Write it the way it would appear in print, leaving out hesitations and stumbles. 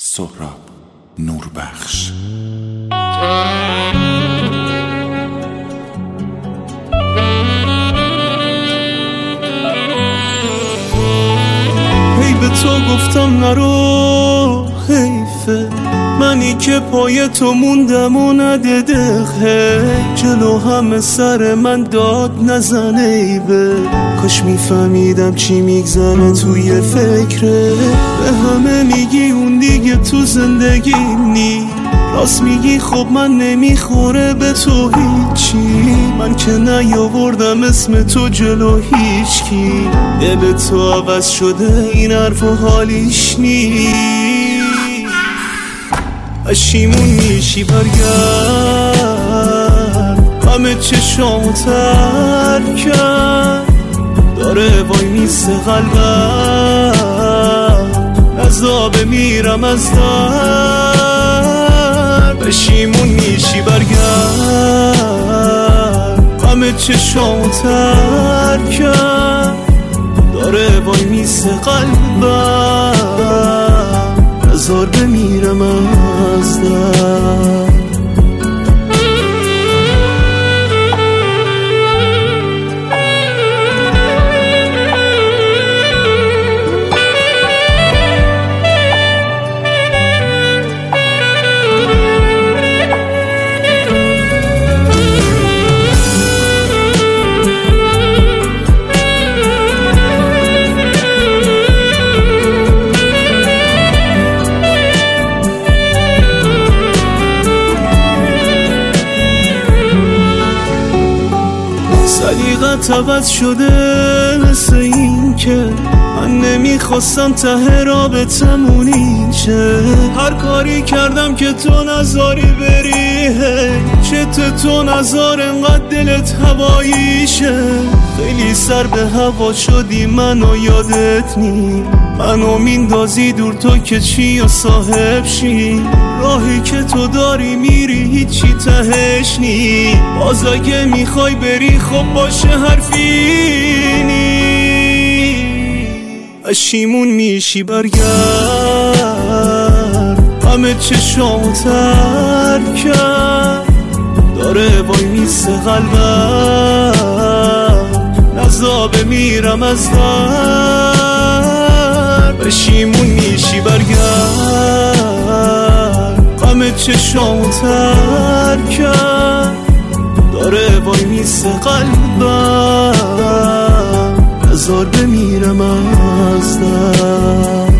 سهراب نوربخش. هی به تو گفتم نرو، حیفه منی که پای تو موندم و ندیده جلو همه سر من داد نزنه ایبه. کاش میفهمیدم چی میگذره توی فکره. به همه میگی اون دیگه تو زندگی نی، راست میگی خب من نمیخوره به تو هیچی. من که نیاوردم اسم تو جلو هیچکی. دل تو عوض شده این حرف و حالیش نی. پشیمون میشی برگرد، همه چشامو تر کرد. داره وای میسه قلبم، نزابه میرم از در. پشیمون میشی برگرد، همه چشامو تر کرد. داره وای میسه قلبم، نزار بمیرم از در. سلیقت عوض شده مثل این که من نمیخواستم ته رابطمون اینچه. هر کاری کردم که تو نذاری بری، چت تو نذار انقدر دلت هواییشه. خیلی سر به هوا شدی منو یادت نی، منو میندازی دور تو که چی و صاحب شی. راهی که تو داری میری هیچی تهش نی. باز اگه میخوای بری خب باشه حرفی نی. پشیمون میشی برگرد، همه چشامو تر کرد. داره وای میسه قلبم، نزابه میرم از در. پشیمون میشی برگرد، همه چشامو تر کرد. داره وای میسه قلبم، نزار بمیرم از در.